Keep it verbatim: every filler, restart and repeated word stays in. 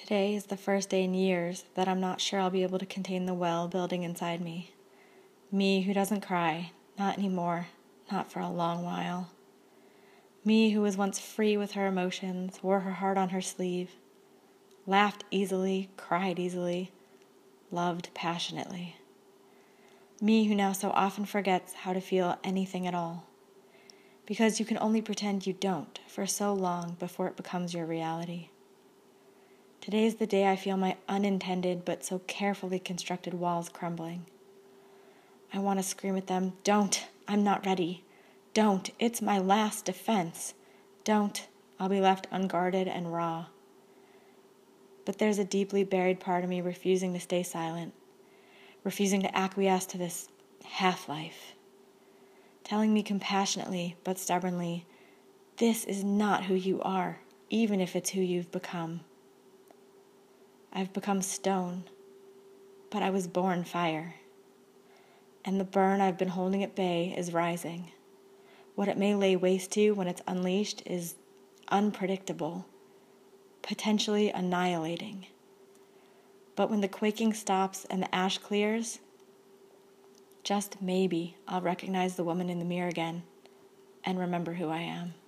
Today is the first day in years that I'm not sure I'll be able to contain the well building inside me. Me who doesn't cry, not anymore, not for a long while. Me who was once free with her emotions, wore her heart on her sleeve, laughed easily, cried easily, loved passionately. Me who now so often forgets how to feel anything at all. Because you can only pretend you don't for so long before it becomes your reality. Today is the day I feel my unintended but so carefully constructed walls crumbling. I want to scream at them, "Don't, I'm not ready. Don't, it's my last defense. Don't, I'll be left unguarded and raw." But there's a deeply buried part of me refusing to stay silent, refusing to acquiesce to this half-life, telling me compassionately but stubbornly, this is not who you are, even if it's who you've become. I've become stone, but I was born fire. And the burn I've been holding at bay is rising. What it may lay waste to when it's unleashed is unpredictable, potentially annihilating. But when the quaking stops and the ash clears, just maybe I'll recognize the woman in the mirror again and remember who I am.